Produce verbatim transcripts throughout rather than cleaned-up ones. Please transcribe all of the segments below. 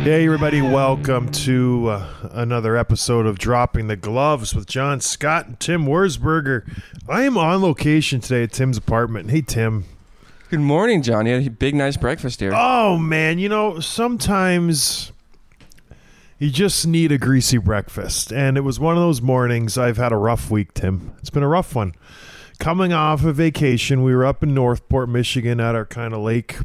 Hey everybody, welcome to uh, another episode of Dropping the Gloves with John Scott and Tim Wurzberger. I am on location today at Tim's apartment. Hey Tim. Good morning, John. You had a big, nice breakfast here. Oh man, you know, sometimes you just need a greasy breakfast. And it was one of those mornings. I've had a rough week, Tim. It's been a rough one. Coming off a vacation, we were up in Northport, Michigan at our kind of lake.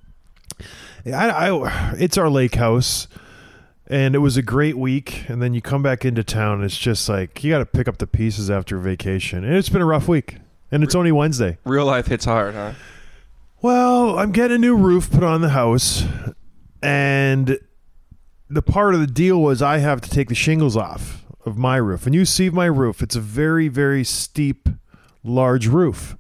I, I, it's our lake house, and it was a great week. And then you come back into town, and it's just like you got to pick up the pieces after a vacation. And it's been a rough week, and it's only Wednesday. Real life hits hard, huh? Well, I'm getting a new roof put on the house, and the part of the deal was I have to take the shingles off of my roof. And you see my roof. It's a very, very steep, large roof.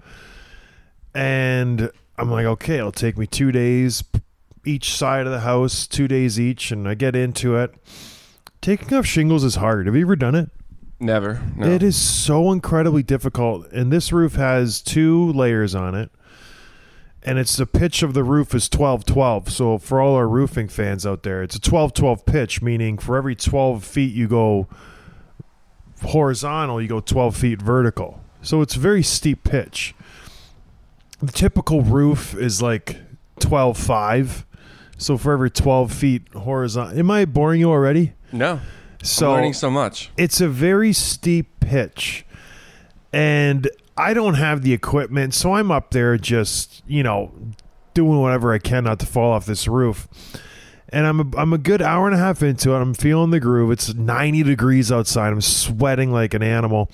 And I'm like, okay, it'll take me two days each side of the house, two days each, and I get into it. Taking off shingles is hard. Have you ever done it? Never. No. It is so incredibly difficult. And this roof has two layers on it. And it's the pitch of the roof is twelve twelve. So for all our roofing fans out there, it's a twelve twelve pitch, meaning for every twelve feet you go horizontal, you go twelve feet vertical. So it's a very steep pitch. The typical roof is like twelve five. So for every twelve feet horizontal. Am I boring you already? No. So I'm learning so much. It's a very steep pitch. And I don't have the equipment, so I'm up there just, you know, doing whatever I can not to fall off this roof. And I'm a, I'm a good hour and a half into it. I'm feeling the groove. It's ninety degrees outside. I'm sweating like an animal.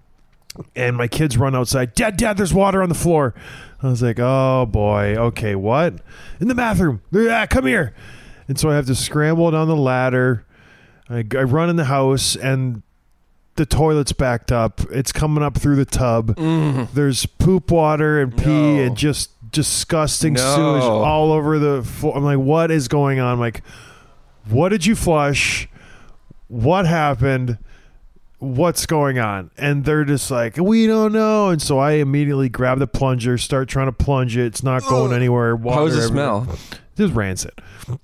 And my kids run outside. Dad, Dad, there's water on the floor. I was like, oh, boy. Okay, what? In the bathroom. Yeah, come here. And so I have to scramble down the ladder. I, I run in the house, and the toilet's backed up. It's coming up through the tub. Mm. There's poop water and pee no. and just disgusting no. sewage all over the floor. I'm like, what is going on? I'm like, what did you flush? What happened? What's going on? And they're just like, we don't know. And so I immediately grab the plunger, start trying to plunge it. It's not going anywhere. Water How does it everywhere. smell? Just rancid.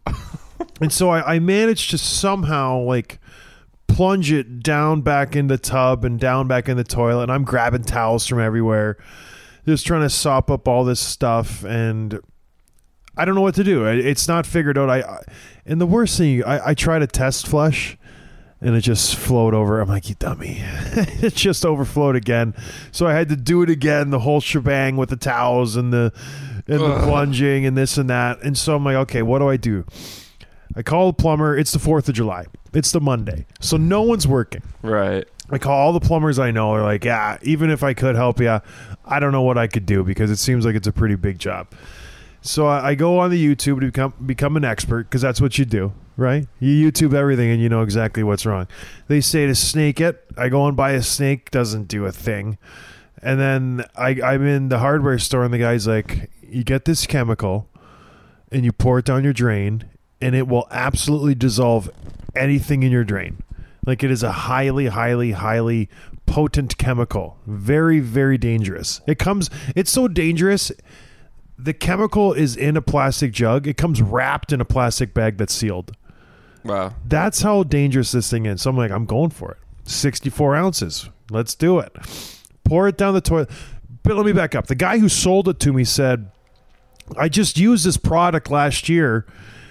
And so I, I managed to somehow like plunge it down back in the tub and down back in the toilet. And I'm grabbing towels from everywhere, just trying to sop up all this stuff. And I don't know what to do. It's not figured out. I, I and the worst thing, I, I try to test flush, and it just flowed over. I'm like, you dummy. It just overflowed again. So I had to do it again, the whole shebang with the towels and the and the plunging and this and that. And so I'm like, okay, what do I do? I call the plumber. It's the fourth of July. It's the Monday. So no one's working. Right. I call all the plumbers I know. They're like, yeah, even if I could help you, I don't know what I could do because it seems like it's a pretty big job. So I, I go on the YouTube to become become an expert because that's what you do, right? You YouTube everything and you know exactly what's wrong. They say to snake it. I go and buy a snake. Doesn't do a thing. And then I, I'm in the hardware store and the guy's like, you get this chemical and you pour it down your drain and it will absolutely dissolve anything in your drain. Like it is a highly, highly, highly potent chemical. Very, very dangerous. It comes, it's so dangerous. The chemical is in a plastic jug. It comes wrapped in a plastic bag that's sealed. Wow. That's how dangerous this thing is. So I'm like, I'm going for it. sixty-four ounces. Let's do it. Pour it down the toilet. But let me back up. The guy who sold it to me said, I just used this product last year,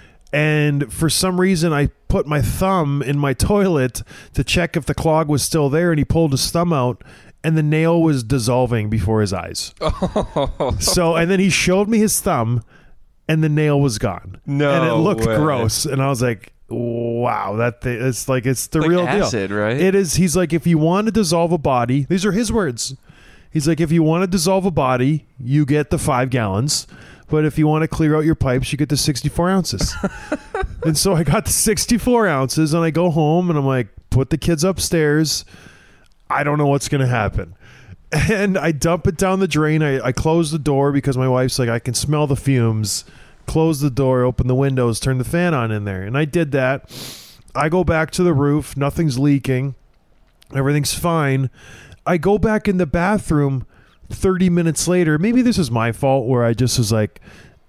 and for some reason I put my thumb in my toilet to check if the clog was still there, and he pulled his thumb out, and the nail was dissolving before his eyes. Oh. So, and then he showed me his thumb, and the nail was gone. No And it looked way. gross. And I was like, wow, that thing, it's like, it's the like real acid, deal. Right? It is. He's like, if you want to dissolve a body, these are his words. He's like, if you want to dissolve a body, you get the five gallons. But if you want to clear out your pipes, you get the sixty-four ounces. And so I got the sixty-four ounces and I go home and I'm like, put the kids upstairs. I don't know what's going to happen. And I dump it down the drain. I, I close the door because my wife's like, I can smell the fumes. Close the door, open the windows, turn the fan on in there. And I did that. I go back to the roof. Nothing's leaking. Everything's fine. I go back in the bathroom thirty minutes later. Maybe this is my fault where I just was like,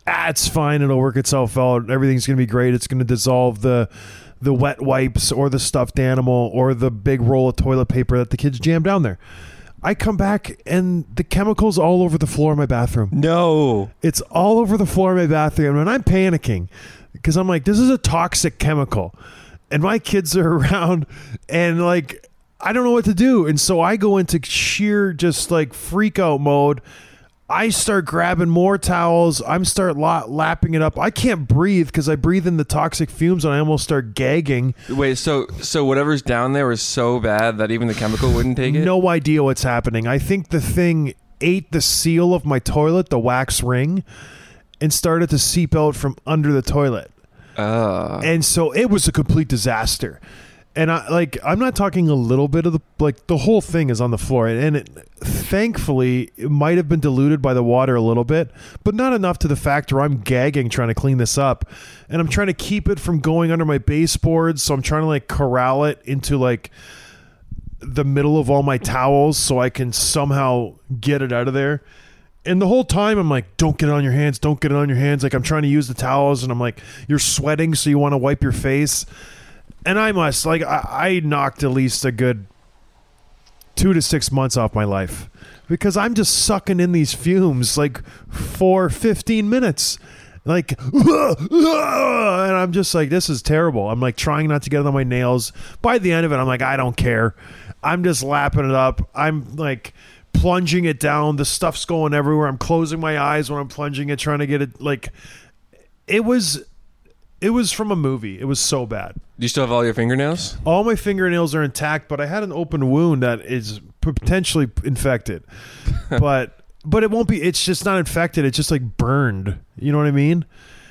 ah, it's fine. It'll work itself out. Everything's going to be great. It's going to dissolve the the wet wipes or the stuffed animal or the big roll of toilet paper that the kids jam down there. I come back and the chemical's all over the floor of my bathroom. No. It's all over the floor of my bathroom, and I'm panicking because I'm like, this is a toxic chemical. And my kids are around, and like, I don't know what to do. And so I go into sheer just like freak out mode. I start grabbing more towels. I'm start la- lapping it up. I can't breathe because I breathe in the toxic fumes and I almost start gagging. Wait, so so whatever's down there was so bad that even the chemical wouldn't take it? No idea what's happening. I think the thing ate the seal of my toilet, the wax ring, and started to seep out from under the toilet. Uh. And so it was a complete disaster. And I like I'm not talking a little bit of the like the whole thing is on the floor, and it thankfully it might have been diluted by the water a little bit, but not enough to the fact where I'm gagging trying to clean this up, and I'm trying to keep it from going under my baseboards, so I'm trying to like corral it into like the middle of all my towels so I can somehow get it out of there. And the whole time I'm like, don't get it on your hands, don't get it on your hands. Like I'm trying to use the towels, and I'm like, you're sweating, so you want to wipe your face. And I must, like, I, I knocked at least a good two to six months off my life because I'm just sucking in these fumes, like, for fifteen minutes. Like, and I'm just like, this is terrible. I'm, like, trying not to get it on my nails. By the end of it, I'm like, I don't care. I'm just lapping it up. I'm, like, plunging it down. The stuff's going everywhere. I'm closing my eyes when I'm plunging it, trying to get it, like, it was... It was from a movie. It was so bad. Do you still have all your fingernails? All my fingernails are intact, but I had an open wound that is potentially infected. but but it won't be. It's just not infected. It's just like burned. You know what I mean?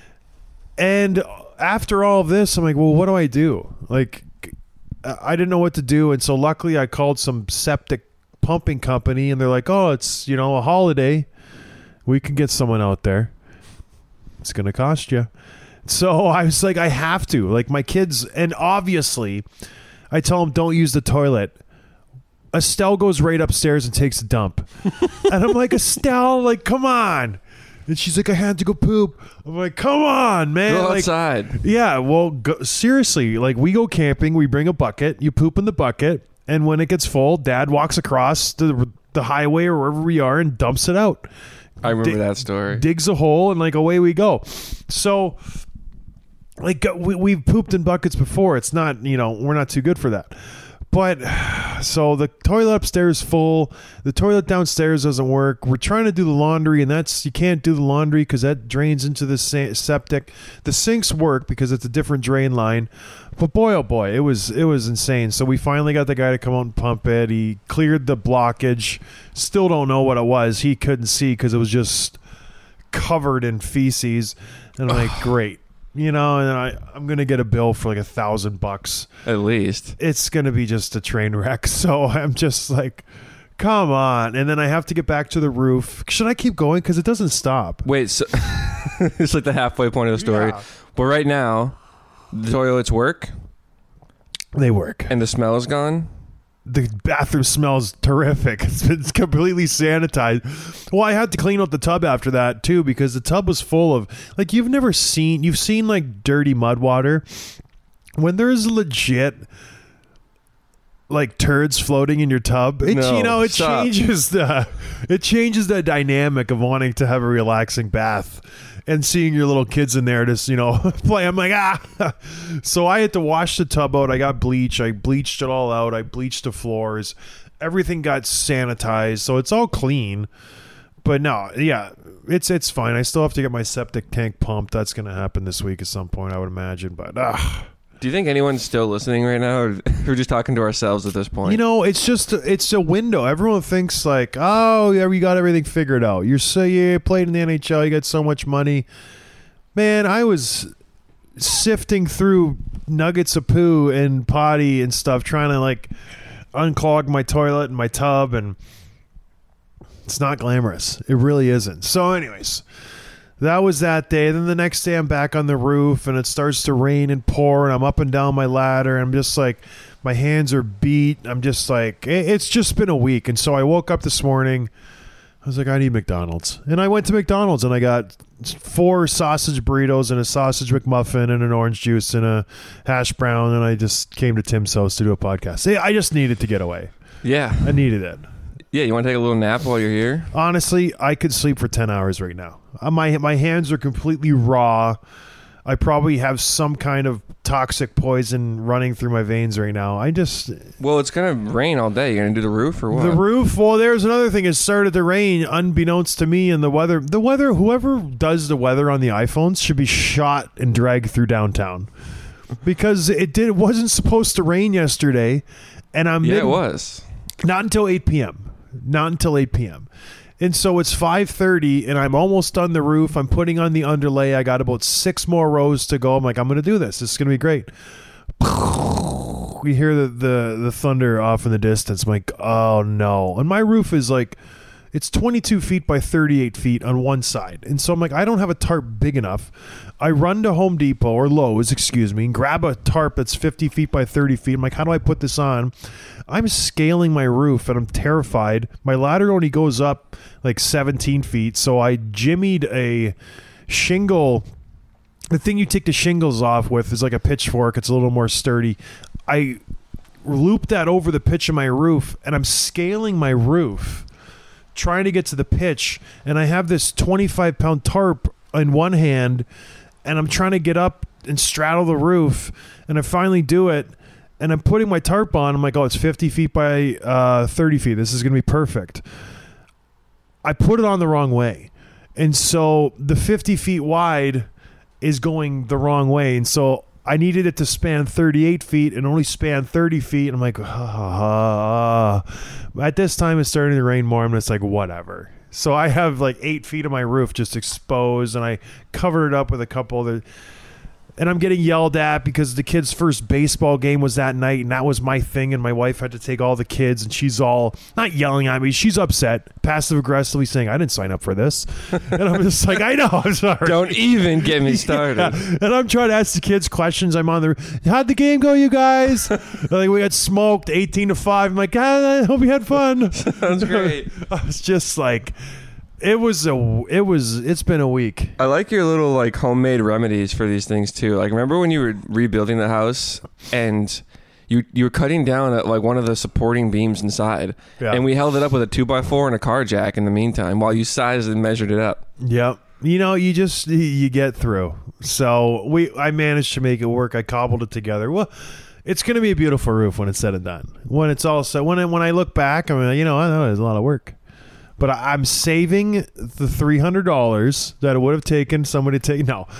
And after all of this, I'm like, well, what do I do? Like, I didn't know what to do, and so luckily I called some septic pumping company, and they're like, oh, it's, you know, a holiday. We can get someone out there. It's gonna cost you. So I was like, I have to. Like my kids, and obviously, I tell them don't use the toilet. Estelle goes right upstairs and takes a dump. And I'm like, Estelle, like, come on. And she's like, I had to go poop. I'm like, come on, man. Go like, outside. Yeah, well, go, seriously, like we go camping, we bring a bucket, you poop in the bucket, and when it gets full, Dad walks across the, the highway or wherever we are and dumps it out. I remember D- that story. Digs a hole, and like away we go. So... Like we, we've pooped in buckets before. It's not, you know, we're not too good for that. But so the toilet upstairs is full. The toilet downstairs doesn't work. We're trying to do the laundry, and that's, you can't do the laundry because that drains into the septic. The sinks work because it's a different drain line. But boy, oh boy, it was it was insane. So we finally got the guy to come out and pump it. He cleared the blockage. Still don't know what it was. He couldn't see because it was just covered in feces. And I'm like, great. You know, and I, I'm going to get a bill for like a thousand bucks. At least. It's going to be just a train wreck. So I'm just like, come on. And then I have to get back to the roof. Should I keep going? Because it doesn't stop. Wait, so it's like the halfway point of the story. Yeah. But right now, the toilets work. They work. And the smell is gone. The bathroom smells terrific. It's been completely sanitized. Well, I had to clean out the tub after that too because the tub was full of, like, you've never seen, you've seen like dirty mud water. When there's legit like turds floating in your tub, it, No, you know, it stop. changes the, it changes the dynamic of wanting to have a relaxing bath. And seeing your little kids in there just, you know, play. I'm like, ah. So I had to wash the tub out. I got bleach. I bleached it all out. I bleached the floors. Everything got sanitized. So it's all clean. But no, yeah, it's it's fine. I still have to get my septic tank pumped. That's going to happen this week at some point, I would imagine. But, ah. Do you think anyone's still listening right now? Or we're just talking to ourselves at this point? You know, it's just, it's a window. Everyone thinks like, oh, yeah, we got everything figured out. You're so, you played in the N H L. You got so much money. Man, I was sifting through nuggets of poo and potty and stuff, trying to like unclog my toilet and my tub. And it's not glamorous. It really isn't. So anyways, that was that day. Then the next day I'm back on the roof and it starts to rain and pour and I'm up and down my ladder and I'm just like, my hands are beat. I'm just like, it's just been a week. And so I woke up this morning. was like, I need McDonald's. And I went to McDonald's and I got four sausage burritos and a sausage McMuffin and an orange juice and a hash brown. And I just came to Tim's house to do a podcast. See, I just needed to get away. Yeah. I needed it. Yeah, you want to take a little nap while you're here? Honestly, I could sleep for ten hours right now. Uh, My, my hands are completely raw. I probably have some kind of toxic poison running through my veins right now. I just... Well, it's going to rain all day. You're going to do the roof or what? The roof, well, there's another thing. It started to rain unbeknownst to me and the weather. The weather, whoever does the weather on the iPhones should be shot and dragged through downtown. Because it did. It wasn't supposed to rain yesterday. And I'm Yeah, mid- it was. Not until eight p.m. Not until eight p.m. And so it's five thirty, and I'm almost done the roof. I'm putting on the underlay. I got about six more rows to go. I'm like, I'm going to do this. This is going to be great. We hear the, the, the thunder off in the distance. I'm like, oh, no. And my roof is like, it's twenty-two feet by thirty-eight feet on one side. And so I'm like, I don't have a tarp big enough. I run to Home Depot or Lowe's, excuse me, and grab a tarp that's fifty feet by thirty feet. I'm like, how do I put this on? I'm scaling my roof and I'm terrified. My ladder only goes up like seventeen feet. So I jimmied a shingle. The thing you take the shingles off with is like a pitchfork. It's a little more sturdy. I looped that over the pitch of my roof and I'm scaling my roof, trying to get to the pitch. And I have this twenty-five pound tarp in one hand and I'm trying to get up and straddle the roof. And I finally do it. And I'm putting my tarp on. I'm like, oh, it's fifty feet by uh, thirty feet. This is going to be perfect. I put it on the wrong way. And so the fifty feet wide is going the wrong way. And so I needed it to span thirty-eight feet and only span thirty feet. And I'm like, ah. At this time, it's starting to rain more. And it's like, whatever. So I have like eight feet of my roof just exposed. And I covered it up with a couple other... And I'm getting yelled at because the kid's first baseball game was that night, and that was my thing, and my wife had to take all the kids, and she's all, not yelling at me, she's upset, passive-aggressively saying, I didn't sign up for this. And I'm just like, I know, I'm sorry. Don't even get me started. Yeah. And I'm trying to ask the kids questions. I'm on the, how'd the game go, you guys? Like, we got smoked eighteen to five. I'm like, ah, I hope you had fun. Sounds great. I was just like... It was a, it was, it's been a week. I like your little like homemade remedies for these things too. Like, remember when you were rebuilding the house and you you were cutting down at like one of the supporting beams inside, Yeah. and we held it up with a two by four and a car jack in the meantime while you sized and measured it up. Yep. You know, you just, you get through. So we, I managed to make it work. I cobbled it together. Well, it's going to be a beautiful roof when it's said and done. When it's all set, when I, when I look back, I mean, you know, I know it's a lot of work. But I'm saving the three hundred dollars that it would have taken somebody to take. No.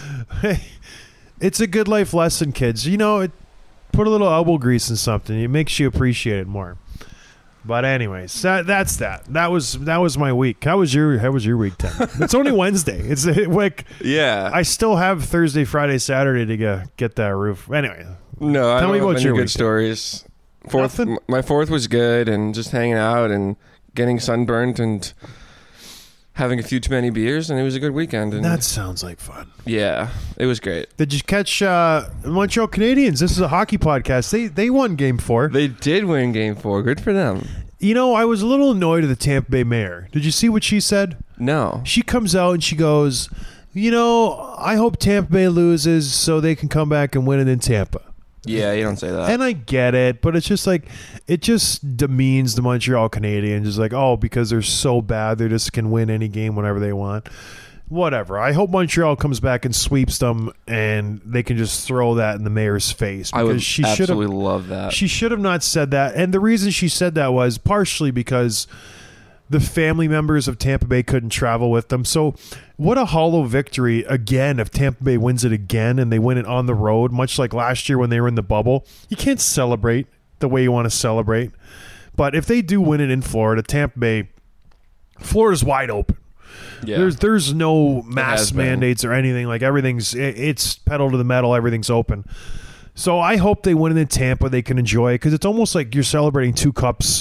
It's a good life lesson, kids. You know, it, put a little elbow grease in something. It makes you appreciate it more. But anyways, that, that's that. That was that was my week. How was your How was your week, Tim? It's only Wednesday. It's like Yeah. I still have Thursday, Friday, Saturday to get get that roof. Anyway, no, I tell don't me have about any your good week. stories. Fourth, Nothing? m- my fourth was good, and just hanging out and getting sunburnt and having a few too many beers, and it was a good weekend. And That sounds like fun. yeah, it was great. Did you catch uh, Montreal Canadiens? This is a hockey podcast. They they won Game Four. They did win Game Four. Good for them. You know, I was a little annoyed at the Tampa Bay mayor. Did you see what she said? No. She comes out and she goes, you know, I hope Tampa Bay loses so they can come back and win it in Tampa. Yeah, you don't say that. And I get it, but it's just like, it just demeans the Montreal Canadiens. It's like, oh, because they're so bad, they just can win any game whenever they want. Whatever. I hope Montreal comes back and sweeps them, and they can just throw that in the mayor's face. I would she should absolutely have, love that. She should have not said that. And the reason she said that was partially because the family members of Tampa Bay couldn't travel with them. So what a hollow victory again if Tampa Bay wins it again and they win it on the road, much like last year when they were in the bubble. You can't celebrate the way you want to celebrate. But if they do win it in Florida, Tampa Bay, Florida's wide open. yeah. There's there's no mass has been. mandates or anything. Like everything's it, it's pedal to the metal. Everything's open. So I hope they win it in Tampa. They can enjoy it because it's almost like you're celebrating two cups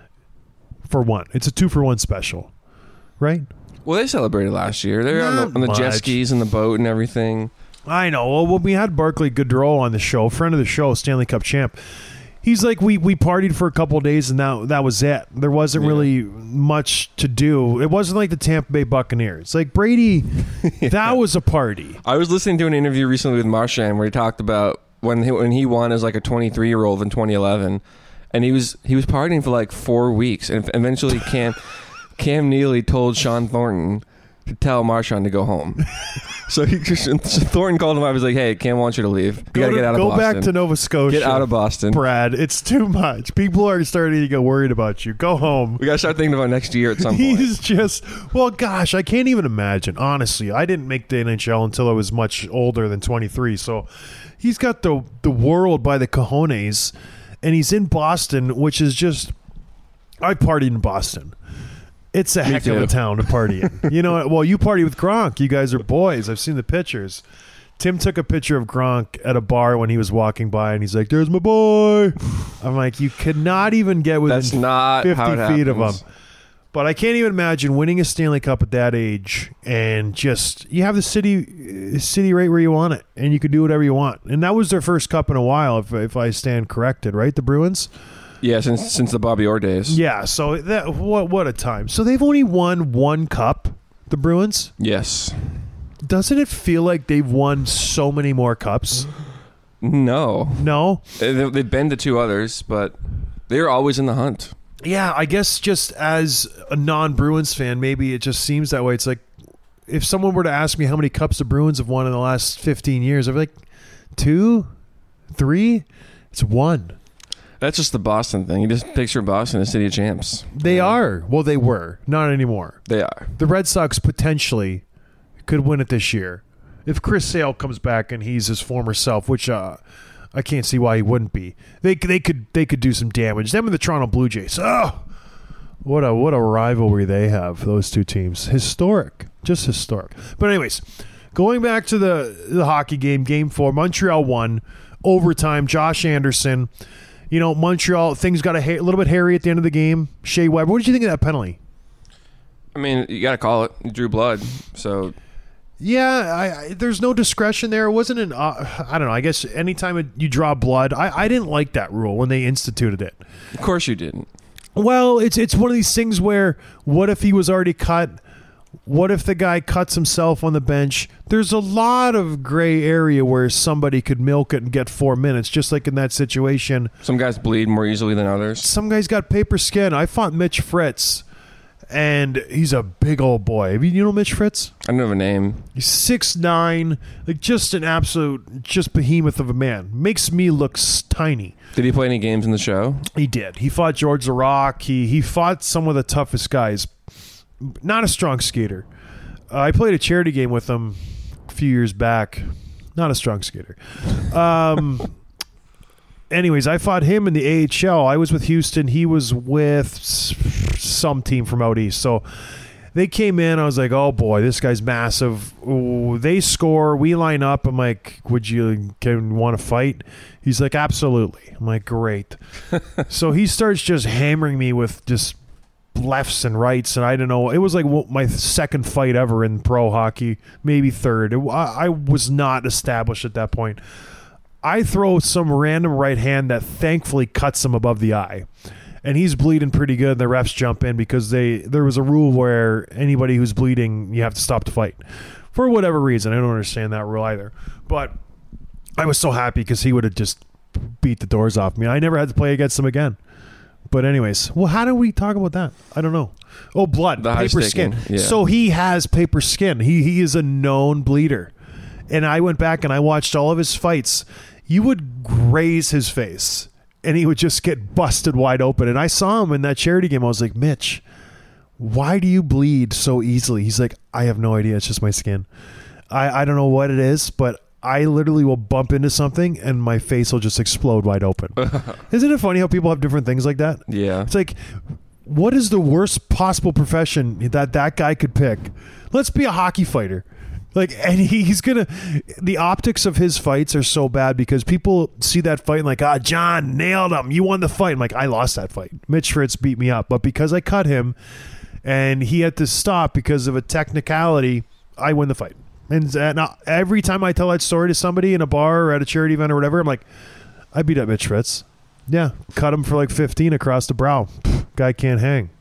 for one. It's a two for one special, right? Well, they celebrated last year. They were on the, Not on the jet much. skis and the boat and everything. I know. Well, when we had Barclay Goodrow on the show, friend of the show, Stanley Cup champ, He's like, we we partied for a couple of days and that that was it. There wasn't Yeah. really much to do. It wasn't like the Tampa Bay Buccaneers. Like Brady, Yeah. that was a party. I was listening to an interview recently with Marchand where he talked about when he, when he won as like a twenty-three year old in twenty eleven, and he was he was partying for like four weeks, and eventually Cam Cam Neely told Sean Thornton to tell Marchand to go home. So he so Thornton called him up. He was like, "Hey, Cam wants you to leave. You Go, got to to- get out of go Boston. back to Nova Scotia. Get out of Boston. Brad. It's too much. People are starting to get worried about you. Go home." We got to start thinking about next year at some point." He's just, well, gosh, I can't even imagine. Honestly, I didn't make the N H L until I was much older than twenty-three. So he's got the the world by the cojones, and he's in Boston, which is just, I partied in Boston. It's a Me heck of too. a town to party in. You know, well, you party with Gronk. You guys are boys. I've seen the pictures. Tim took a picture of Gronk at a bar when he was walking by, and he's like, "There's my boy." I'm like, you could not even get within That's not fifty how it feet of him. happens. But I can't even imagine winning a Stanley Cup at that age, and just you have the city city right where you want it, and you could do whatever you want. And that was their first cup in a while, if if I stand corrected, right? The Bruins. Yeah, since since the Bobby Orr days. Yeah. So that what what a time. So they've only won one cup, the Bruins. Yes. Doesn't it feel like they've won so many more cups? No. No. They- They've been to two others, but they're always in the hunt. Yeah, I guess just as a non-Bruins fan, maybe it just seems that way. It's like if someone were to ask me how many cups the Bruins have won in the last fifteen years, I'd be like, two, three? It's one. That's just the Boston thing. You just picture Boston as city of champs. They are. Well, they were. Not anymore. They are. The Red Sox potentially could win it this year. If Chris Sale comes back and he's his former self, which uh, I can't see why he wouldn't be. They they could they could do some damage. Them and the Toronto Blue Jays. Oh, what a what a rivalry they have. Those two teams, historic, just historic. But anyways, going back to the the hockey game, Game Four, Montreal won overtime. Josh Anderson. You know, Montreal, things got a, ha- a little bit hairy at the end of the game. Shea Weber, what did you think of that penalty? I mean, you got to call it. You drew blood. So, Yeah, I, I, there's no discretion there. It wasn't an, uh, I don't know, I guess anytime it, you draw blood, I, I didn't like that rule when they instituted it. of course you didn't. Well, it's it's one of these things where what if he was already cut? What if the guy cuts himself on the bench? There's a lot of gray area where somebody could milk it and get four minutes, just like in that situation. Some guys bleed more easily than others. Some guy's got paper skin. I fought Mitch Fritz, and he's a big old boy. Have you, you know Mitch Fritz? I don't have a name. He's six nine, like just an absolute, just behemoth of a man. Makes me look s- tiny. Did he play any games in the show? He did. He fought George the Rock. He he fought some of the toughest guys. Not a strong skater. Uh, I played a charity game with him a few years back. Not a strong skater. Um. Anyways, I fought him in the A H L. I was with Houston. He was with s- some team from out east. So they came in. I was like, oh boy, this guy's massive. Ooh, they score. We line up. I'm like, would you can want to fight? He's like, absolutely. I'm like, great. So he starts just hammering me with just lefts and rights, and I don't know. It was like my second fight ever in pro hockey, maybe third. It, I, I was not established at that point. I throw some random right hand that thankfully cuts him above the eye, and he's bleeding pretty good. The refs jump in because they there was a rule where anybody who's bleeding, you have to stop the fight for whatever reason. I don't understand that rule either, but I was so happy because he would have just beat the doors off me. I never had to play against him again. But anyways, well, how do we talk about that? I don't know. Oh, blood, The high paper sticking, skin. yeah. So he has paper skin. He he is a known bleeder. And I went back and I watched all of his fights. You would graze his face, and he would just get busted wide open. And I saw him in that charity game. I was like, Mitch, why do you bleed so easily? He's like, I have no idea. It's just my skin. I, I don't know what it is, but I literally will bump into something and my face will just explode wide open. Isn't it funny how people have different things like that? Yeah. It's like, what is the worst possible profession that that guy could pick? Let's be a hockey fighter. Like, and he's gonna. The optics of his fights are so bad because people see that fight and like, ah, John nailed him. You won the fight. I'm like, I lost that fight. Mitch Fritz beat me up, but because I cut him, and he had to stop because of a technicality, I win the fight. And uh, now every time I tell that story to somebody in a bar or at a charity event or whatever, I'm like, I beat up Mitch Fritz. Yeah, cut him for like fifteen across the brow. Pfft, guy can't hang.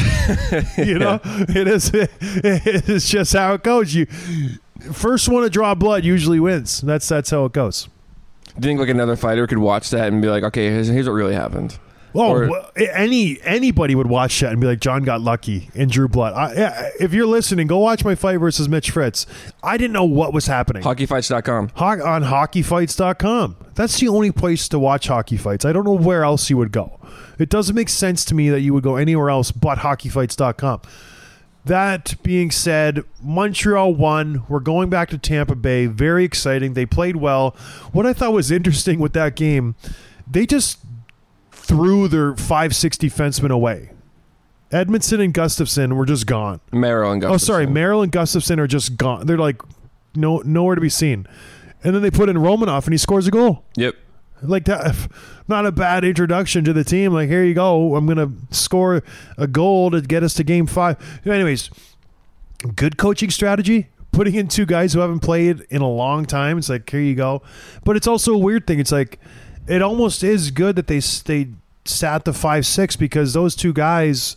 You know, it is. It is just how it goes. You first one to draw blood usually wins. That's that's how it goes. Do you think like another fighter could watch that and be like, okay, here's, here's what really happened? Oh, Or- well, any anybody would watch that and be like, John got lucky and drew blood. I, yeah, if you're listening, go watch my fight versus Mitch Fritz. I didn't know what was happening. hockey fights dot com. Ho- on hockey fights dot com. That's the only place to watch hockey fights. I don't know where else you would go. It doesn't make sense to me that you would go anywhere else but hockey fights dot com. That being said, Montreal won. We're going back to Tampa Bay. Very exciting. They played well. What I thought was interesting with that game, they just threw their five six defensemen away. Edmondson and Gustafson were just gone. Merrill and Gustafson. Oh, sorry. Merrill and Gustafson are just gone. They're like no nowhere to be seen. And then they put in Romanoff, and he scores a goal. Yep. Like that, not a bad introduction to the team. Like, here you go. I'm going to score a goal to get us to game five. Anyways, good coaching strategy. Putting in two guys who haven't played in a long time. It's like, here you go. But it's also a weird thing. It's like, it almost is good that they they sat the five six because those two guys,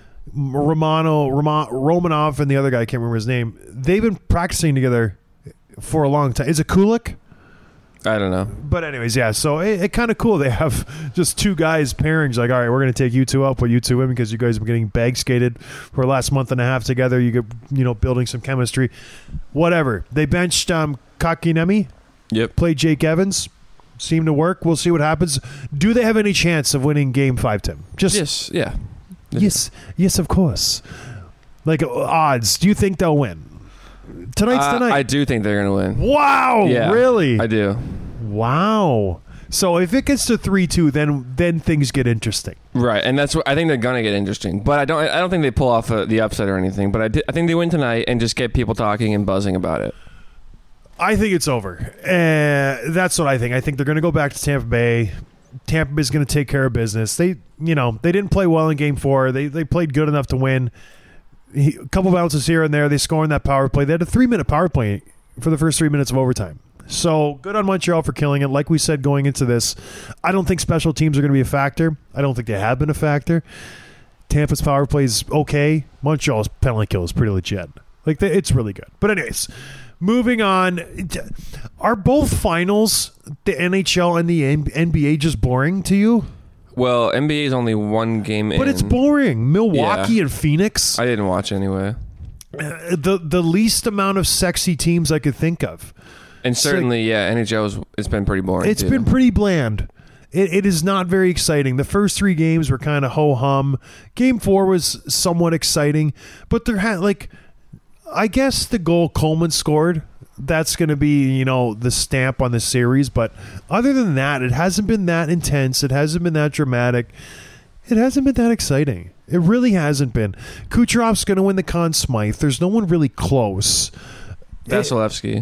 Romano, Roman, Romanov, and the other guy, I can't remember his name, they've been practicing together for a long time. Is it Kulik? I don't know. But anyways, yeah, so it, it kind of cool. They have just two guys pairings. Like, all right, we're going to take you two out, put you two in because you guys have been getting bag skated for the last month and a half together. You get, you know, building some chemistry. Whatever. They benched um, Kakinemi. Yep. Played Jake Evans. Seemed to work. We'll see what happens. Do they have any chance of winning Game Five, Tim? Just Yes. Yeah. yes, yes, of course. Like uh, odds. Do you think they'll win? Tonight's Uh, tonight. I do think they're going to win. Wow. Yeah. Really? I do. Wow. So if it gets to three two, then then things get interesting. Right, and that's what I think they're gonna get interesting. But I don't. I don't think they pull off uh the upset or anything. But I, di- I think they win tonight and just get people talking and buzzing about it. I think it's over. Uh, that's what I think. I think they're going to go back to Tampa Bay. Tampa Bay's going to take care of business. They, you know, they didn't play well in Game Four. They they played good enough to win. He, a couple bounces here and there. They score in that power play. They had a three minute power play for the first three minutes of overtime. So good on Montreal for killing it. Like we said going into this, I don't think special teams are going to be a factor. I don't think they have been a factor. Tampa's power play is okay. Montreal's penalty kill is pretty legit. Like they, it's really good. But anyways, moving on. Are both finals, the N H L and the N B A, just boring to you? Well, N B A is only one game in. But it's boring. Milwaukee Yeah. and Phoenix. I didn't watch anyway. Uh, the the least amount of sexy teams I could think of. And certainly, yeah, N H L's it's been pretty boring. It's too. been pretty bland. It, it is not very exciting. The first three games were kind of ho-hum. Game four was somewhat exciting. But there had, like, I guess the goal Coleman scored, that's going to be, you know, the stamp on the series. But other than that, it hasn't been that intense. It hasn't been that dramatic. It hasn't been that exciting. It really hasn't been. Kucherov's going to win the Conn Smythe. There's no one really close. Vasilevsky.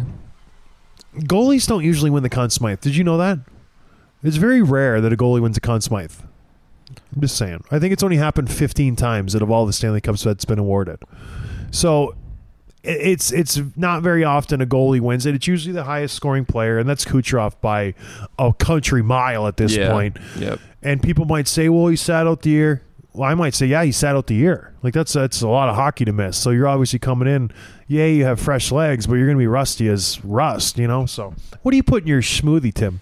Goalies don't usually win the Conn Smythe. Did you know that? It's very rare that a goalie wins a Conn Smythe. I'm just saying. I think it's only happened fifteen times out of all the Stanley Cups that's been awarded. So it's it's not very often a goalie wins it. It's usually the highest scoring player, and that's Kucherov by a country mile at this Yeah. point. Yep. And people might say, well, he sat out the year. Well, I might say, yeah, he sat out the year. Like, that's that's a lot of hockey to miss. So you're obviously coming in, yeah, you have fresh legs, but you're going to be rusty as rust, you know? So what do you put in your smoothie, Tim?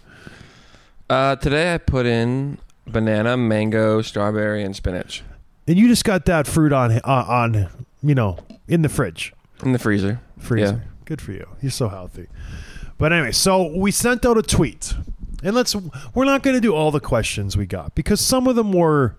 Uh, today I put in banana, mango, strawberry, and spinach And you just got that fruit on, uh, on you know, in the fridge. in the freezer. Freezer. Yeah. Good for you. You're so healthy. But anyway, so we sent out a tweet. And let's we're not going to do all the questions we got because some of them were,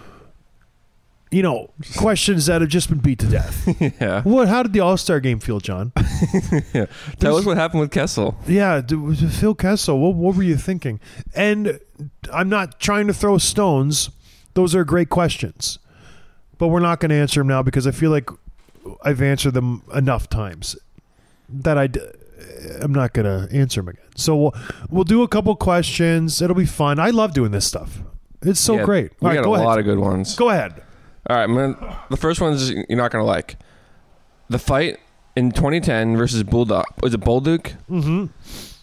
you know, questions that have just been beat to death. Yeah. What? How did the All-Star game feel, John? yeah. Tell us what happened with Kessel. Yeah, d- Phil Kessel, what, what were you thinking? And I'm not trying to throw stones. Those are great questions. But we're not going to answer them now because I feel like I've answered them enough times that I d- I'm not going to answer them again. So we'll, we'll do a couple questions. It'll be fun. I love doing this stuff. It's so Yeah, great. We All right, got go a ahead. lot of good ones. Go ahead. All right, I'm gonna, the first one is you're not gonna like. The fight in twenty ten versus Bulldog was it Bolduc? Mm-hmm.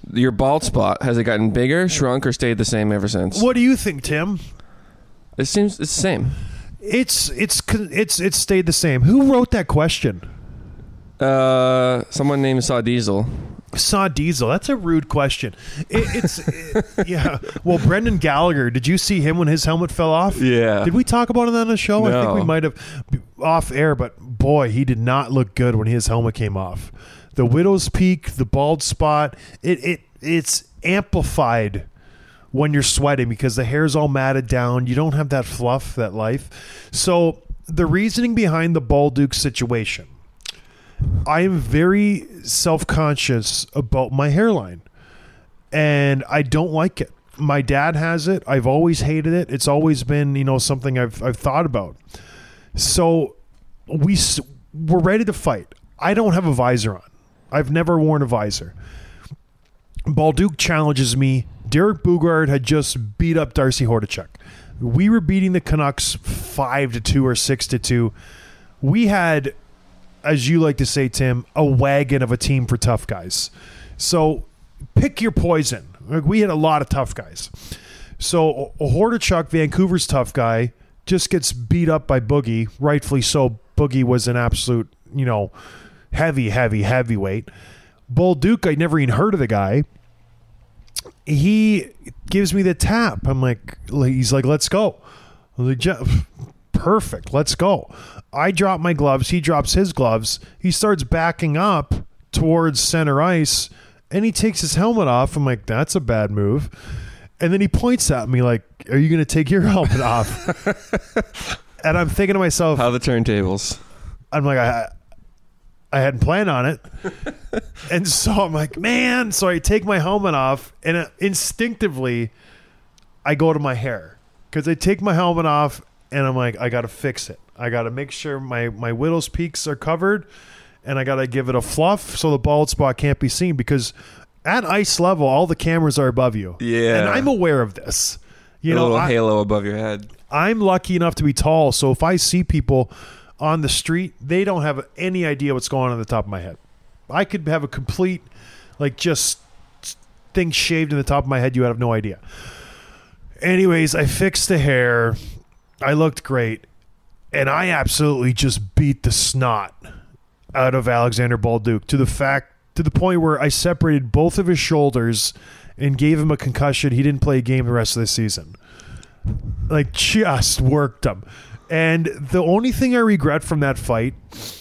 your bald spot, has it gotten bigger, shrunk, or stayed the same ever since? What do you think, Tim? It seems it's the same. It's it's it's it's stayed the same. Who wrote that question? Uh, someone named Saw Diesel. Saw Diesel. That's a rude question. It, it's it, yeah. Well, Brendan Gallagher. Did you see him when his helmet fell off? Yeah. Did we talk about it on the show? No. I think we might have off air, but boy, he did not look good when his helmet came off. The widow's peak, the bald spot. It it it's amplified when you're sweating because the hair's all matted down. You don't have that fluff, that life. So the reasoning behind the Bolduc situation. I am very self-conscious about my hairline, and I don't like it. My dad has it. I've always hated it. It's always been, you know, something I've I've thought about. So we we're ready to fight. I don't have a visor on. I've never worn a visor. Bolduc challenges me. Derek Boogaard had just beat up Darcy Hordichuk. We were beating the Canucks five to two or six to two. We had, as you like to say, Tim, a wagon of a team for tough guys. So pick your poison. Like, we had a lot of tough guys. So Hordichuk, Vancouver's tough guy, just gets beat up by Boogie. Rightfully so. Boogie was an absolute, you know, heavy, heavy, heavyweight. Bolduc, I never even heard of the guy. He gives me the tap. I'm like, he's like, let's go. I'm like, perfect, let's go. I drop my gloves. He drops his gloves. He starts backing up towards center ice, and he takes his helmet off. I'm like, that's a bad move. And then he points at me like, are you going to take your helmet off? And I'm thinking to myself, how the turntables. I'm like, I, I hadn't planned on it. And so I'm like, man. So I take my helmet off, and uh, instinctively, I go to my hair. Because I take my helmet off, and I'm like, I got to fix it. I got to make sure my, my widow's peaks are covered, and I got to give it a fluff so the bald spot can't be seen. Because at ice level, all the cameras are above you. Yeah. And I'm aware of this. You a know, little I, halo above your head. I'm lucky enough to be tall, so if I see people on the street, they don't have any idea what's going on on the top of my head. I could have a complete, like, just thing shaved in the top of my head. You have no idea. Anyways, I fixed the hair. I looked great. And I absolutely just beat the snot out of Alexander Bolduc to the fact, to the point where I separated both of his shoulders and gave him a concussion. He didn't play a game the rest of the season. Like, just worked him. And the only thing I regret from that fight,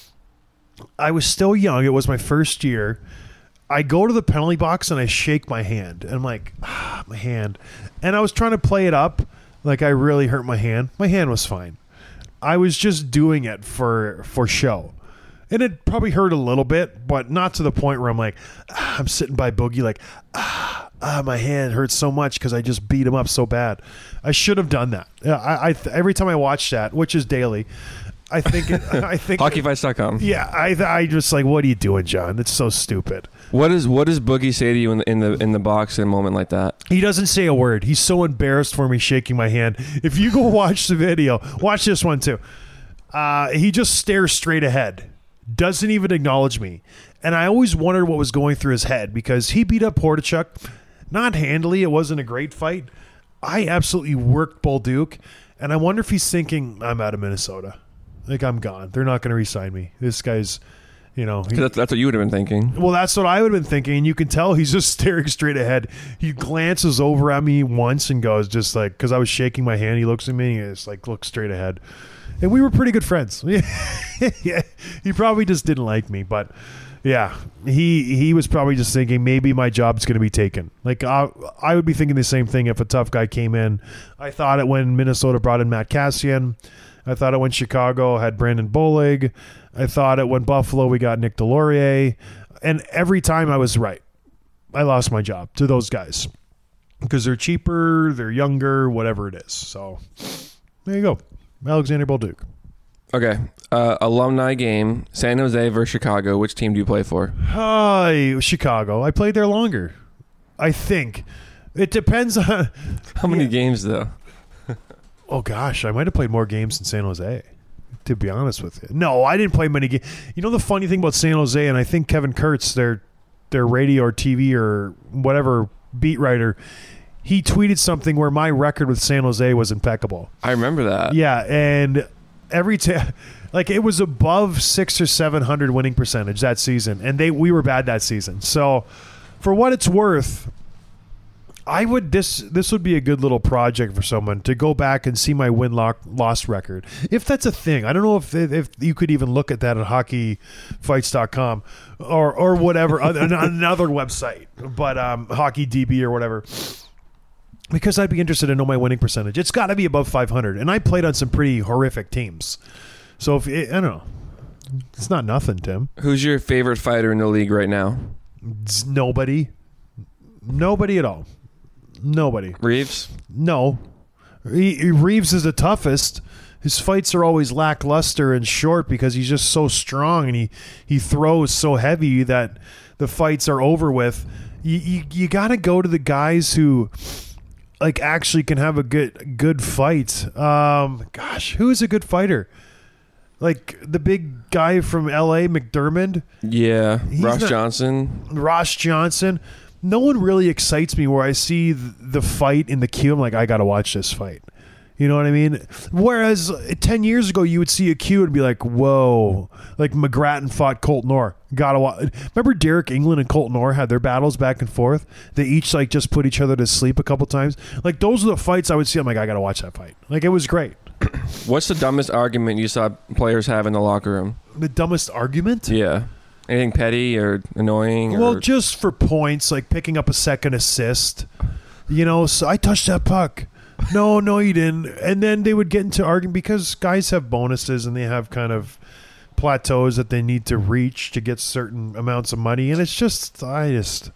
I was still young. It was my first year. I go to the penalty box and I shake my hand. And I'm like, ah, my hand. And I was trying to play it up like I really hurt my hand. My hand was fine. I was just doing it for for show. And it probably hurt a little bit, but not to the point where I'm like, ah, I'm sitting by Boogie like, ah, ah my hand hurts so much because I just beat him up so bad. I should have done that. I, I every time I watch that, which is daily, I think it, I think hockey fights dot com. Yeah, I I just like, what are you doing, John? It's so stupid. What is what does Boogie say to you in the in the in the box in a moment like that? He doesn't say a word. He's so embarrassed for me shaking my hand. If you go watch the video, watch this one too. Uh, he just stares straight ahead. Doesn't even acknowledge me. And I always wondered what was going through his head because he beat up Hordichuk. Not handily. It wasn't a great fight. I absolutely worked Bolduc. And I wonder if he's thinking, I'm out of Minnesota. Like, I'm gone. They're not going to re-sign me. This guy's, you know. He, that's, that's what you would have been thinking. Well, that's what I would have been thinking. And you can tell he's just staring straight ahead. He glances over at me once and goes just like, because I was shaking my hand, he looks at me and it's like, looks straight ahead. And we were pretty good friends. Yeah, he probably just didn't like me, but yeah, he he was probably just thinking maybe my job's going to be taken. Like I, I would be thinking the same thing if a tough guy came in. I thought it when Minnesota brought in Matt Kassian. I thought it when Chicago had Brandon Bolig. I thought it when Buffalo we got Nick Delorier. And every time I was right. I lost my job to those guys because they're cheaper, they're younger, whatever it is. So there you go. Alexander Bolduc. Okay. Uh, alumni game, San Jose versus Chicago. Which team do you play for? Hi, Chicago. I played there longer. I think. It depends on... How many yeah. games, though? Oh, gosh. I might have played more games in San Jose, to be honest with you. No, I didn't play many games. You know the funny thing about San Jose, and I think Kevin Kurtz, their their radio or T V or whatever beat writer, he tweeted something where my record with San Jose was impeccable. I remember that. Yeah, and every time, like it was above six or seven hundred winning percentage that season, and they we were bad that season. So, for what it's worth, I would this this would be a good little project for someone to go back and see my win loss record, if that's a thing. I don't know if if you could even look at that at hockey fights dot com or or whatever another website, but um, Hockey D B or whatever. Because I'd be interested to know my winning percentage. It's got to be above five hundred, and I played on some pretty horrific teams. So if it, I don't know, it's not nothing, Tim. Who's your favorite fighter in the league right now? It's nobody, nobody at all. Nobody. Reeves? No. He, Reeves is the toughest. His fights are always lackluster and short because he's just so strong and he, he throws so heavy that the fights are over with. You you, you got to go to the guys who like actually can have a good good fight. Um, gosh, who is a good fighter? Like the big guy from L A, McDermott? Yeah. He's Ross not, Johnson. Ross Johnson. No one really excites me where I see the fight in the queue. I'm like, I got to watch this fight. You know what I mean? Whereas ten years ago, you would see a queue and be like, whoa. Like McGrattan fought Colt Knorr. Gotta watch. Remember Derek England and Colt Knorr had their battles back and forth? They each like just put each other to sleep a couple times. Like those are the fights I would see. I'm like, I got to watch that fight. Like it was great. What's the dumbest argument you saw players have in the locker room? The dumbest argument? Yeah. Anything petty or annoying? Well, or... just for points, like picking up a second assist. You know, so I touched that puck. No, no, you didn't. And then they would get into arguing because guys have bonuses and they have kind of plateaus that they need to reach to get certain amounts of money. And it's just, I just,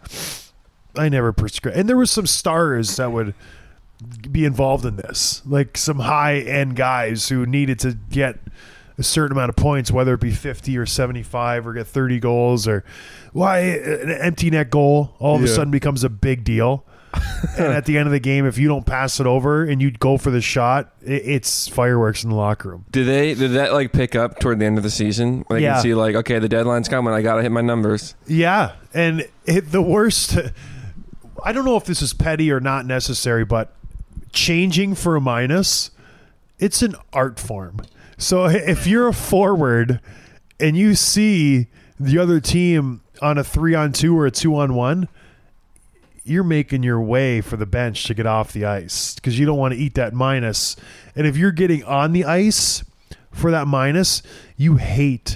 I never prescribe. And there were some stars that would be involved in this, like some high-end guys who needed to get a certain amount of points, whether it be fifty or seventy-five or get thirty goals or why an empty net goal all of yeah. a sudden becomes a big deal. And at the end of the game, if you don't pass it over and you go for the shot, it's fireworks in the locker room. Did they? Did that like pick up toward the end of the season? They yeah. can see like, okay, the deadline's coming. I got to hit my numbers. Yeah, and it, the worst. I don't know if this is petty or not necessary, but changing for a minus, it's an art form. So if you're a forward and you see the other team on a three on two or a two on one, you're making your way for the bench to get off the ice because you don't want to eat that minus. And if you're getting on the ice for that minus, you hate,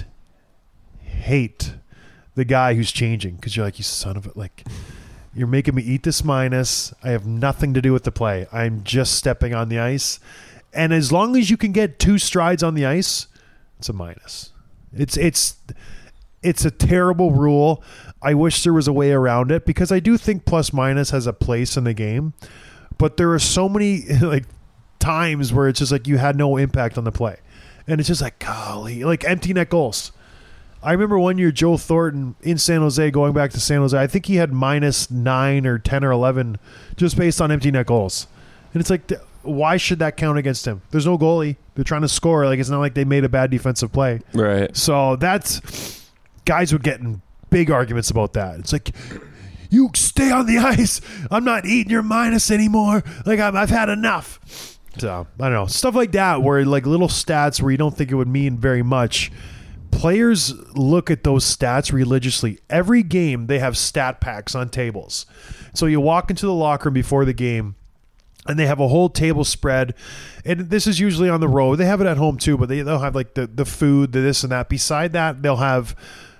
hate the guy who's changing because you're like, you son of a, like, you're making me eat this minus. I have nothing to do with the play. I'm just stepping on the ice. And as long as you can get two strides on the ice, it's a minus. It's, it's, it's a terrible rule. I wish there was a way around it because I do think plus minus has a place in the game, but there are so many like times where it's just like you had no impact on the play, and it's just like golly, like empty net goals. I remember one year Joe Thornton in San Jose, going back to San Jose, I think he had minus nine or ten or eleven just based on empty net goals, and it's like, why should that count against him? There's no goalie. They're trying to score. Like it's not like they made a bad defensive play, right? So that's guys would get in big arguments about that. It's like, you stay on the ice. I'm not eating your minus anymore. Like I'm, I've had enough. So I don't know, stuff like that, where like little stats where you don't think it would mean very much. Players look at those stats religiously. Every game they have stat packs on tables. So you walk into the locker room before the game, and they have a whole table spread. And this is usually on the road. They have it at home too, but they, they'll have like the the food, the this and that. Beside that, they'll have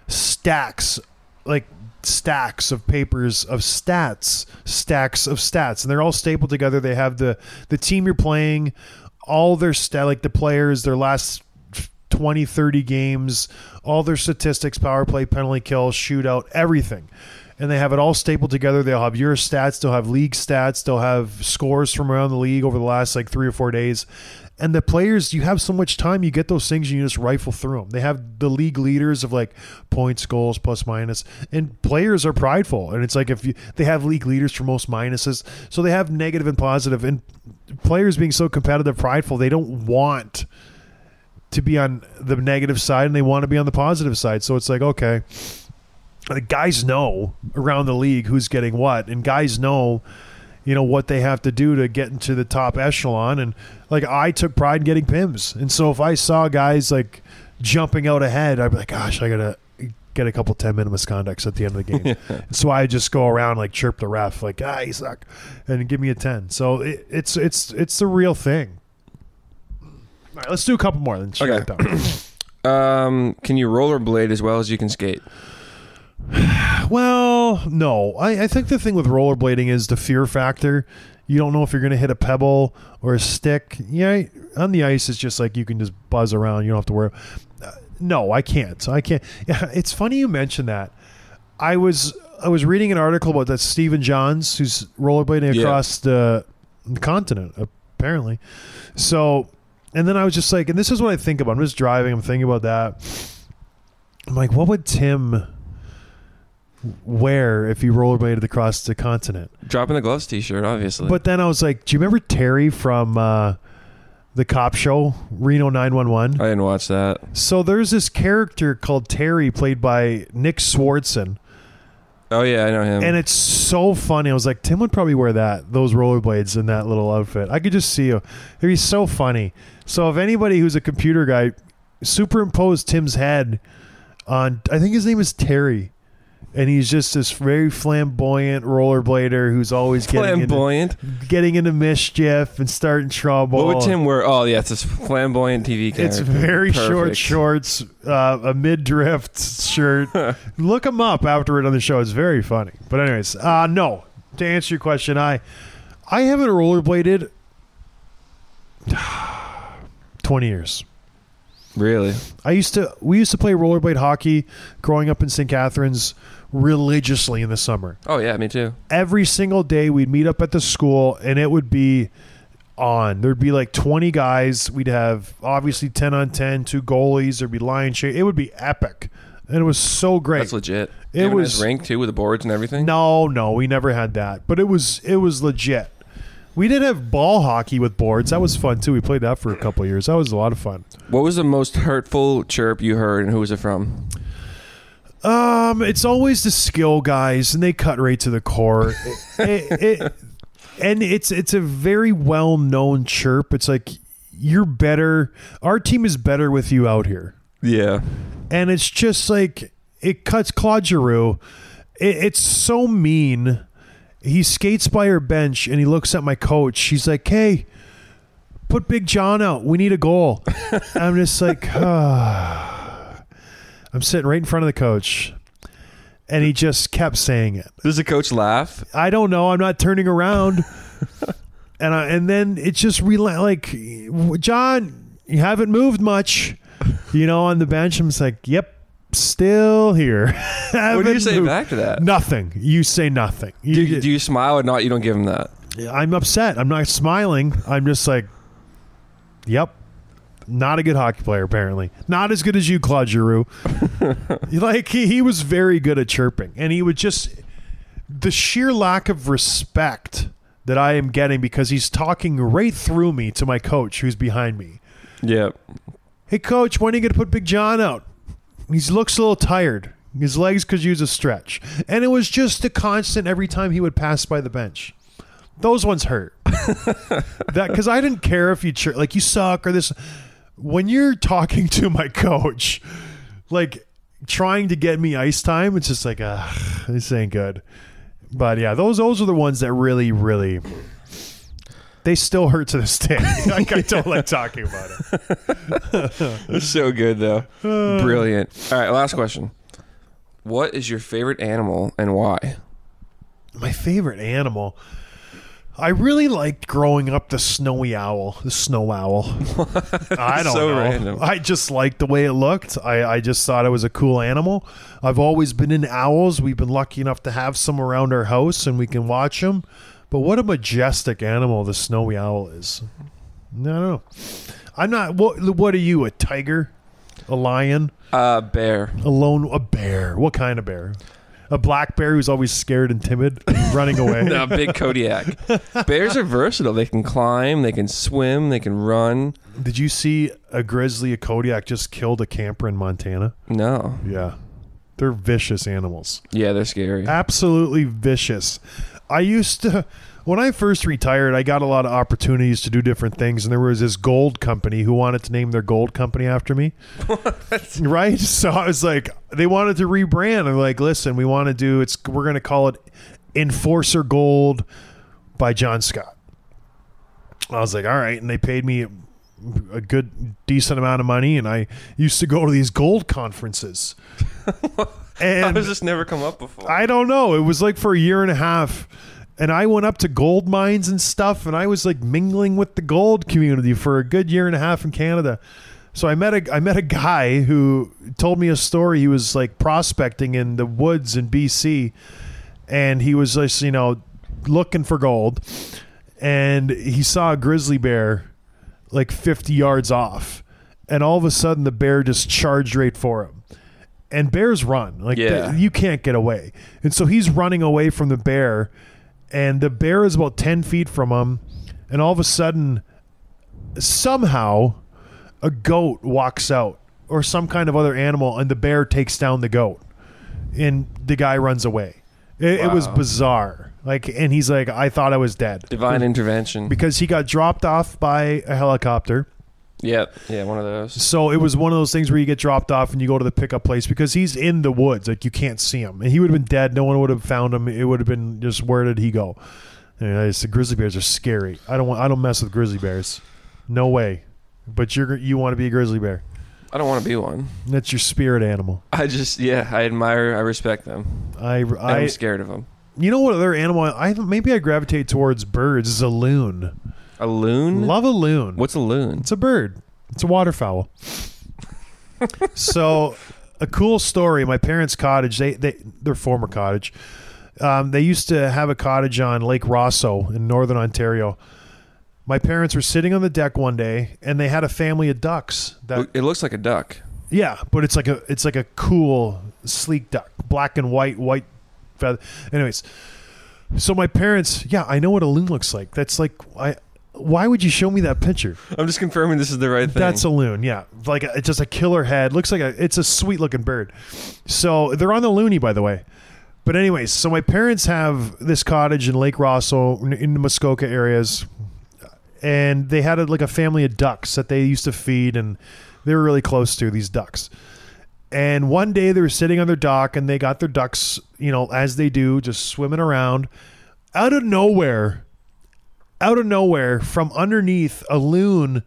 stacks, like stacks of papers of stats, stacks of stats, and they're all stapled together. They have the the team you're playing, all their stat, like the players, their last twenty, thirty games, all their statistics, power play, penalty kill, shootout, everything. And they have it all stapled together. They'll have your stats, they'll have league stats, they'll have scores from around the league over the last like three or four days. And the players, you have so much time, you get those things and you just rifle through them. They have the league leaders of like points, goals, plus minus, and players are prideful. And it's like if you, they have league leaders for most minuses, so they have negative and positive. And players being so competitive, prideful, they don't want to be on the negative side and they want to be on the positive side. So it's like, okay, the guys know around the league who's getting what, and guys know, you know, what they have to do to get into the top echelon. And like, I took pride in getting P I Ms. And so if I saw guys like jumping out ahead, I'd be like, gosh, I got to get a couple ten minute misconducts at the end of the game. Yeah. So I just go around, like, chirp the ref, like, ah, you suck, and give me a ten. So it, it's, it's, it's the real thing. All right, let's do a couple more. Then okay. um, can you rollerblade as well as you can skate? Well, no. I, I think the thing with rollerblading is the fear factor. You don't know if you're going to hit a pebble or a stick. Yeah, on the ice, it's just like you can just buzz around. You don't have to worry. Uh, no, I can't. I can't. It's funny you mentioned that. I was I was reading an article about that Stephen Johns, who's rollerblading yeah. across the, the continent, apparently. So, and then I was just like, and this is what I think about. I'm just driving. I'm thinking about that. I'm like, what would Tim wear if he rollerbladed across the continent? Dropping the gloves t-shirt, obviously. But then I was like, do you remember Terry from uh, the cop show, Reno nine one one? I didn't watch that. So there's this character called Terry, played by Nick Swardson. Oh, yeah, I know him. And it's so funny. I was like, Tim would probably wear that, those rollerblades in that little outfit. I could just see you. It'd be so funny. So if anybody who's a computer guy, superimpose Tim's head on, I think his name is Terry. And he's just this very flamboyant rollerblader who's always getting flamboyant, into, getting into mischief and starting trouble. What would Tim wear? Oh, yeah, it's this flamboyant T V character. It's very Perfect. short shorts, uh, a mid-drift shirt. Look him up afterward on the show. It's very funny. But anyways, uh, no. To answer your question, I I haven't rollerbladed twenty years. Really? I used to. We used to play rollerblade hockey growing up in Saint Catharines religiously in the summer. Oh yeah, me too. Every single day we'd meet up at the school, and it would be on. There'd be like twenty guys. We'd have obviously ten on ten, two goalies. There'd be line change. It would be epic, and it was so great. That's legit. It you was a rink too with the boards and everything. No, no, we never had that, but it was it was legit. We did have ball hockey with boards. That was fun too. We played that for a couple of years. That was a lot of fun. What was the most hurtful chirp you heard, and who was it from? Um, it's always the skill guys, and they cut right to the core. it, it, it, and it's it's a very well known chirp. It's like, you're better. Our team is better with you out here. Yeah, and it's just like, it cuts Claude Giroux. It, it's so mean. He skates by our bench and he looks at my coach. He's like, hey, put Big John out. We need a goal. I'm just like, ah. I'm sitting right in front of the coach. And he just kept saying it. Does the coach laugh? I don't know. I'm not turning around. and I, and then it just rela- like, John, you haven't moved much. You know, on the bench. I'm just like, yep. Still here. What do you say moved. back to that? Nothing. You say nothing. You, do, you, do you smile or not? You don't give him that. I'm upset. I'm not smiling. I'm just like, yep. Not a good hockey player, apparently. Not as good as you, Claude Giroux. Like, he, he was very good at chirping. And he would just, the sheer lack of respect that I am getting, because he's talking right through me to my coach who's behind me. Yeah. Hey, coach, when are you going to put Big John out? He looks a little tired. His legs could use a stretch. And it was just a constant every time he would pass by the bench. Those ones hurt. That because I didn't care if you chir- like you suck or this. When you're talking to my coach, like trying to get me ice time, it's just like, ah, this ain't good. But yeah, those those are the ones that really, really, they still hurt to this day. Like, I don't like talking about it. It's so good, though. Uh, Brilliant. All right, last question. What is your favorite animal and why? My favorite animal? I really liked growing up the snowy owl, the snow owl. I don't so know. Random. I just liked the way it looked. I, I just thought it was a cool animal. I've always been into owls. We've been lucky enough to have some around our house, and we can watch them. But what a majestic animal the snowy owl is. No, no. I'm not. What, what are you, a tiger? A lion? Uh, bear. A lone, a bear. What kind of bear? A black bear who's always scared and timid, running away. No, big Kodiak. Bears are versatile. They can climb, they can swim, they can run. Did you see a grizzly, a Kodiak, just killed a camper in Montana? No. Yeah. They're vicious animals. Yeah, they're scary. Absolutely vicious. I used to, when I first retired, I got a lot of opportunities to do different things, and there was this gold company who wanted to name their gold company after me. Right? So I was like, they wanted to rebrand. I'm like, listen, we want to do, it's, we're going to call it Enforcer Gold by John Scott. I was like, all right. And they paid me a good, decent amount of money, and I used to go to these gold conferences. And how does this never come up before? I don't know. It was like for a year and a half, and I went up to gold mines and stuff, and I was like mingling with the gold community for a good year and a half in Canada. So I met a I met a guy who told me a story. He was like prospecting in the woods in B C, and he was just, you know, looking for gold, and he saw a grizzly bear like fifty yards off, and all of a sudden the bear just charged right for him. And bears run. Like, yeah. they, you can't get away. And so he's running away from the bear, and the bear is about ten feet from him, and all of a sudden, somehow, a goat walks out, or some kind of other animal, and the bear takes down the goat, and the guy runs away. It, wow. it was bizarre. Like, and he's like, I thought I was dead. Divine intervention. Because he got dropped off by a helicopter. Yeah, yeah, one of those. So it was one of those things where you get dropped off and you go to the pickup place because he's in the woods. Like, you can't see him. And he would have been dead. No one would have found him. It would have been just, where did he go? And I just, the grizzly bears are scary. I don't want, I don't mess with grizzly bears. No way. But you're you want to be a grizzly bear. I don't want to be one. That's your spirit animal. I just, yeah, I admire, I respect them. I, I, I'm scared of them. You know what other animal? I maybe I gravitate towards birds. Is a loon. A loon? Love a loon. What's a loon? It's a bird. It's a waterfowl. So, a cool story. My parents' cottage. They they their former cottage. Um, they used to have a cottage on Lake Rosso in northern Ontario. My parents were sitting on the deck one day, and they had a family of ducks. That It looks like a duck. yeah, but it's like a it's like a cool, sleek duck, black and white, white feather. Anyways, so my parents, yeah, I know what a loon looks like. That's like, I. Why would you show me that picture? I'm just confirming this is the right thing. That's a loon, yeah. Like a, it's just a killer head. Looks like a. It's a sweet looking bird. So they're on the loony, by the way. But anyways, so my parents have this cottage in Lake Rosso in the Muskoka areas, and they had a, like a family of ducks that they used to feed, and they were really close to these ducks. And one day they were sitting on their dock, and they got their ducks, you know, as they do, just swimming around. Out of nowhere, out of nowhere, from underneath, a loon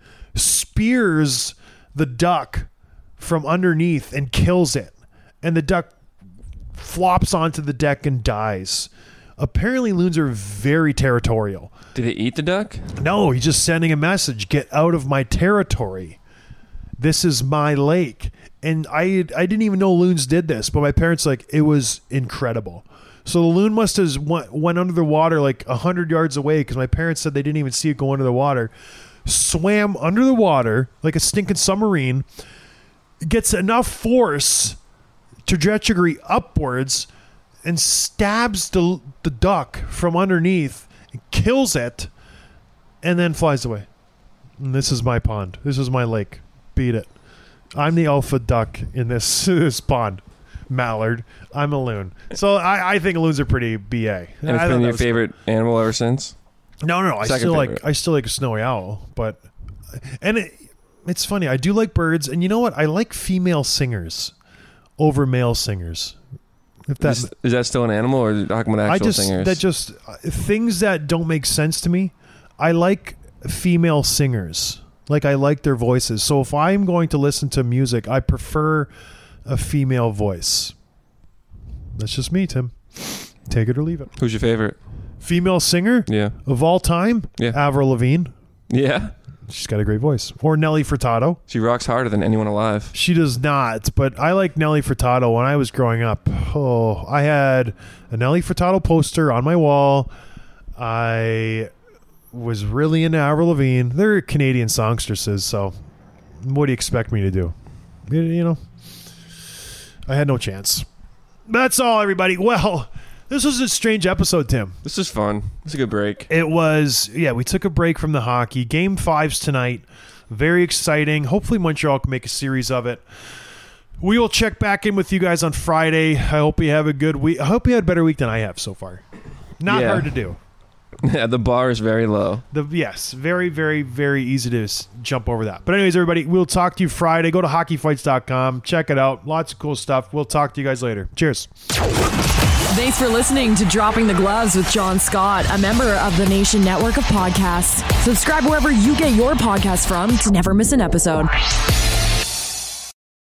spears the duck from underneath and kills it. And the duck flops onto the deck and dies. Apparently, loons are very territorial. Did they eat the duck? No, he's just sending a message. Get out of my territory. This is my lake. And I I didn't even know loons did this, but my parents, like, it was incredible. So the loon must have went, went under the water like one hundred yards away, because my parents said they didn't even see it go under the water. Swam under the water like a stinking submarine. Gets enough force, trajectory upwards, and stabs the, the duck from underneath, kills it, and then flies away. And this is my pond. This is my lake. Beat it. I'm the alpha duck in this, this pond. Mallard. I'm a loon. So I, I think loons are pretty B A. And it's I been your was, favorite animal ever since? No, no, no. I Second still favorite. like I still like a snowy owl, but and it, it's funny. I do like birds, and you know what? I like female singers over male singers. If that Is, is that still an animal, or are you talking about I actual just singers? that just uh, things that don't make sense to me. I like female singers. Like, I like their voices. So if I'm going to listen to music, I prefer a female voice. That's just me, Tim. Take it or leave it. Who's your favorite? Female singer Yeah. of all time? Yeah. Avril Lavigne. Yeah? She's got a great voice. Or Nelly Furtado. She rocks harder than anyone alive. She does not, but I like Nelly Furtado. When I was growing up, oh, I had a Nelly Furtado poster on my wall. I was really into Avril Lavigne. They're Canadian songstresses, so what do you expect me to do? You, you know, I had no chance. That's all, everybody. Well, this was a strange episode, Tim. This is fun. It's a good break. It was, yeah, we took a break from the hockey. Game five's tonight. Very exciting. Hopefully Montreal can make a series of it. We will check back in with you guys on Friday. I hope you have a good week. I hope you had a better week than I have so far. Not Yeah. hard to do. Yeah, the bar is very low. The yes, very, very, very easy to s- jump over that. But anyways, everybody, we'll talk to you Friday. Go to hockey fights dot com. Check it out. Lots of cool stuff. We'll talk to you guys later. Cheers. Thanks for listening to Dropping the Gloves with John Scott, a member of the Nation Network of Podcasts. Subscribe wherever you get your podcasts from to never miss an episode.